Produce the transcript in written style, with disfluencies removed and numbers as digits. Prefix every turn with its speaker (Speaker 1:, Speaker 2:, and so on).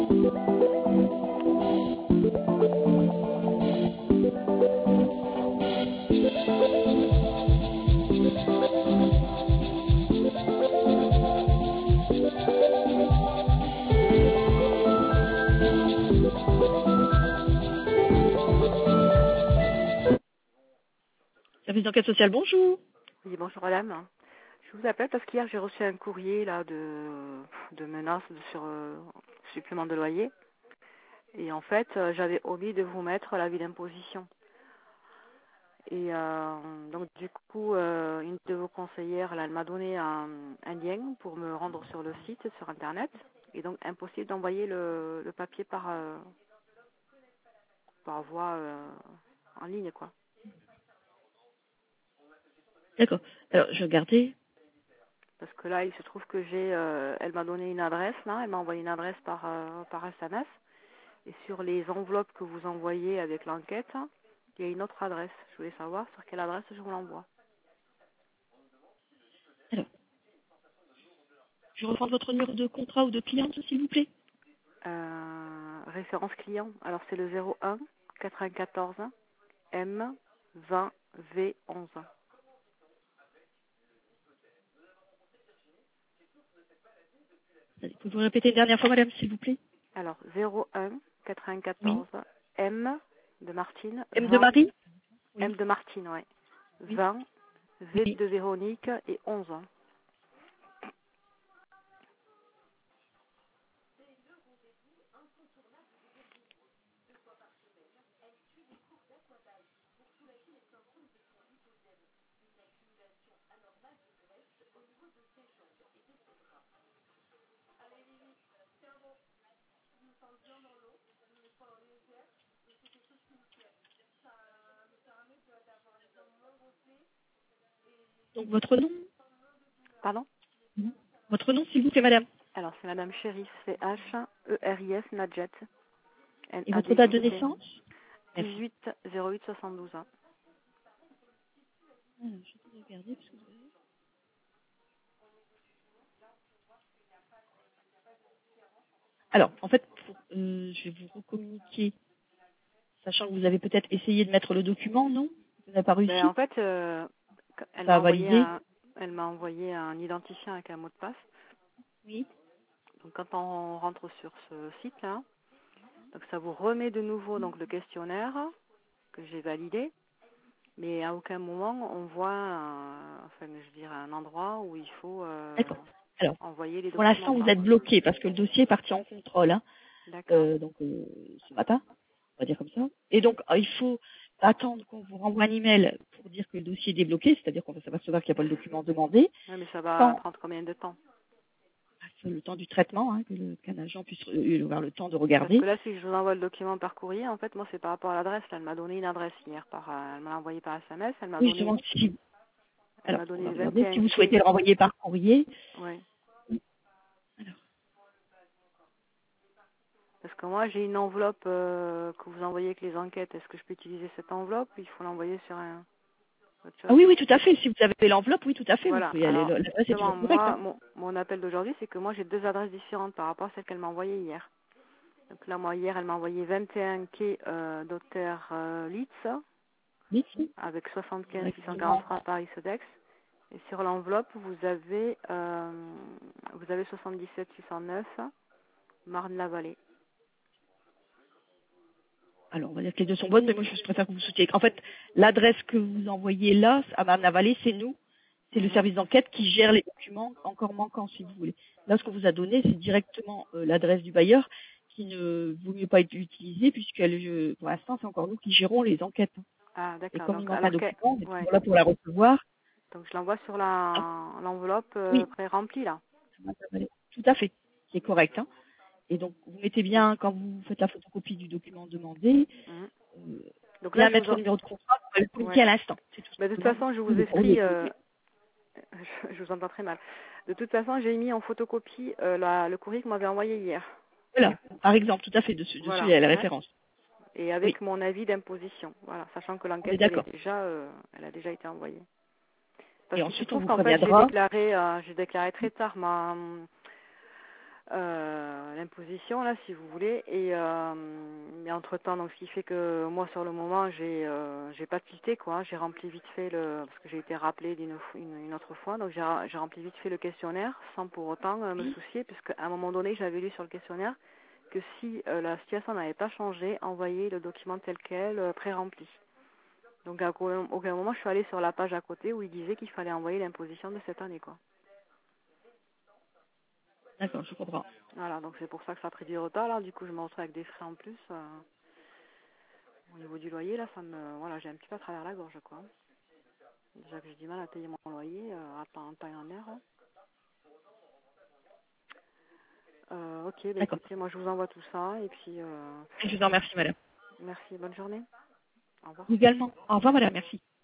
Speaker 1: Service d'enquête sociale, bonjour.
Speaker 2: Oui, bonjour madame. Je vous appelle parce qu'hier j'ai reçu un courrier là de menaces sur supplément de loyer. Et en fait, j'avais omis de vous mettre l'avis d'imposition. Et donc du coup, une de vos conseillères, là, elle m'a donné un lien pour me rendre sur le site, sur Internet. Et donc impossible d'envoyer le papier par voie en ligne, quoi.
Speaker 1: D'accord. Alors, je vais regarder.
Speaker 2: Parce que là, il se trouve que elle m'a donné une adresse, là, elle m'a envoyé une adresse par SMS. Et sur les enveloppes que vous envoyez avec l'enquête, il y a une autre adresse. Je voulais savoir sur quelle adresse je vous l'envoie.
Speaker 1: Alors, je reprends votre numéro de contrat ou de cliente, s'il vous plaît.
Speaker 2: Référence client. Alors, c'est le 01 94 M 20 V 11.
Speaker 1: Pouvez-vous répéter une dernière fois, madame, s'il vous plaît?
Speaker 2: Alors, 01 94
Speaker 1: Oui.
Speaker 2: M de Martine.
Speaker 1: M de
Speaker 2: 20,
Speaker 1: Marie? Oui.
Speaker 2: M de Martine, oui.
Speaker 1: Oui.
Speaker 2: 20 V
Speaker 1: Oui.
Speaker 2: de Véronique et 11.
Speaker 1: Donc, votre nom?
Speaker 2: Pardon?
Speaker 1: Votre nom, s'il vous plaît, madame?
Speaker 2: Alors, c'est Madame Chérif, c'est H-E-R-I-S, Nadjet.
Speaker 1: Et votre date de
Speaker 2: N-A-D-J-E-T.
Speaker 1: naissance?
Speaker 2: 18 08 72.
Speaker 1: Alors, je vais regarder parce que vous avez... Alors, en fait, je vais vous recommuniquer, sachant que vous avez peut-être essayé de mettre le document, non? Vous n'avez pas réussi?
Speaker 2: En fait, elle
Speaker 1: Ça
Speaker 2: m'a
Speaker 1: a validé?
Speaker 2: envoyé un identifiant avec un mot de passe.
Speaker 1: Oui.
Speaker 2: Donc quand on rentre sur ce site-là, donc ça vous remet de nouveau donc le questionnaire que j'ai validé, mais à aucun moment on voit, un endroit où il faut
Speaker 1: D'accord. Alors,
Speaker 2: envoyer les
Speaker 1: pour
Speaker 2: documents,
Speaker 1: l'instant, vous
Speaker 2: quoi.
Speaker 1: êtes bloqué parce que le dossier est parti en contrôle, hein,
Speaker 2: D'accord.
Speaker 1: ce matin, on va dire comme ça. Et donc, il faut attendre qu'on vous renvoie un email pour dire que le dossier est débloqué, c'est-à-dire qu'on va s'apercevoir qu'il n'y a pas le document demandé.
Speaker 2: Ouais, mais ça va
Speaker 1: Quand
Speaker 2: prendre combien de temps?
Speaker 1: le temps du traitement, hein, qu'un agent puisse avoir le temps de
Speaker 2: Parce que
Speaker 1: regarder.
Speaker 2: là, si je vous envoie le document par courrier, en fait, moi, c'est par rapport à l'adresse. Elle m'a donné une adresse hier. Elle m'a envoyé par SMS.
Speaker 1: Oui, je demande si...
Speaker 2: Elle
Speaker 1: Alors,
Speaker 2: m'a
Speaker 1: on
Speaker 2: donné
Speaker 1: va
Speaker 2: le
Speaker 1: regarder. Si
Speaker 2: 21
Speaker 1: vous souhaitez
Speaker 2: quai.
Speaker 1: le renvoyer par courrier.
Speaker 2: Ouais.
Speaker 1: Alors,
Speaker 2: Parce que moi, j'ai une enveloppe que vous envoyez avec les enquêtes. Est-ce que je peux utiliser cette enveloppe? Il faut l'envoyer sur autre
Speaker 1: ah
Speaker 2: chose.
Speaker 1: oui, oui, tout à fait. Si vous avez l'enveloppe, oui, tout à fait. Vous
Speaker 2: Voilà.
Speaker 1: pouvez y aller.
Speaker 2: Alors,
Speaker 1: L'adresse est
Speaker 2: justement,
Speaker 1: toujours correcte.
Speaker 2: moi,
Speaker 1: Hein.
Speaker 2: mon appel d'aujourd'hui, c'est que moi, j'ai deux adresses différentes par rapport à celle qu'elle m'a envoyée hier. Donc là, moi, hier, elle m'a envoyé 21 quai Dr Litz
Speaker 1: Oui,
Speaker 2: avec 75
Speaker 1: directement.
Speaker 2: 643 Paris Sodex. Et sur l'enveloppe, vous avez 77 609 Marne-la-Vallée.
Speaker 1: Alors, on va dire que les deux sont bonnes, mais moi, je préfère que vous soutiez. En fait, l'adresse que vous envoyez là, à Marne-la-Vallée, c'est nous. C'est le service d'enquête qui gère les documents encore manquants, si vous voulez. Là, ce qu'on vous a donné, c'est directement l'adresse du bailleur qui ne vaut mieux pas être utilisée, puisque pour l'instant, c'est encore nous qui gérons les enquêtes.
Speaker 2: Ah,
Speaker 1: Et
Speaker 2: d'accord.
Speaker 1: comme il
Speaker 2: Donc,
Speaker 1: manque un
Speaker 2: alors
Speaker 1: document, on est
Speaker 2: ouais.
Speaker 1: toujours là pour la recevoir.
Speaker 2: Donc, je l'envoie sur
Speaker 1: Ah,
Speaker 2: l'enveloppe
Speaker 1: oui,
Speaker 2: pré-remplie, là.
Speaker 1: tout à fait. C'est correct. Hein. Et donc, vous mettez bien, quand vous faites la photocopie du document demandé,
Speaker 2: Mhm.
Speaker 1: euh,
Speaker 2: Donc là,
Speaker 1: bien mettre le numéro de contrat, vous le communiquer
Speaker 2: ouais.
Speaker 1: à l'instant. C'est tout
Speaker 2: Mais de toute
Speaker 1: simplement.
Speaker 2: façon, je vous
Speaker 1: Ou le
Speaker 2: écris...
Speaker 1: courrier.
Speaker 2: je vous entends très mal. De toute façon, j'ai mis en photocopie le courrier que vous m'avez envoyé hier.
Speaker 1: Voilà, par exemple, tout à fait, dessus, il
Speaker 2: Voilà.
Speaker 1: y a la
Speaker 2: Hein.
Speaker 1: référence.
Speaker 2: Et
Speaker 1: Oui,
Speaker 2: avec mon avis d'imposition. Voilà. Sachant que
Speaker 1: on est
Speaker 2: l'enquête,
Speaker 1: d'accord.
Speaker 2: elle a déjà été envoyée. Parce
Speaker 1: Et
Speaker 2: qu'il se
Speaker 1: ensuite, on
Speaker 2: trouve
Speaker 1: vous
Speaker 2: qu'en fait,
Speaker 1: préviendra.
Speaker 2: j'ai déclaré très tard l'imposition là, si vous voulez. Et mais entre temps, donc ce qui fait que moi sur le moment, j'ai pas tilté quoi. J'ai rempli vite fait parce que j'ai été rappelée une autre fois, donc j'ai rempli vite fait le questionnaire sans pour autant me soucier, puisque à un moment donné, j'avais lu sur le questionnaire que si la situation n'avait pas changé, envoyer le document tel quel, pré-rempli. Donc à aucun moment je suis allée sur la page à côté où il disait qu'il fallait envoyer l'imposition de cette année quoi.
Speaker 1: D'accord, je comprends.
Speaker 2: Voilà, donc c'est pour ça que ça a pris du retard là. Du coup je me retrouve avec des frais en plus. Au niveau du loyer là, voilà, j'ai un petit peu à travers la gorge quoi. Déjà que j'ai du mal à payer mon loyer à temps et en heure. Ok, bah
Speaker 1: D'accord.
Speaker 2: écoutez, moi je vous envoie tout ça et puis
Speaker 1: Je vous en remercie, madame.
Speaker 2: merci, bonne journée. Au revoir.
Speaker 1: Également. Au revoir, madame. Merci.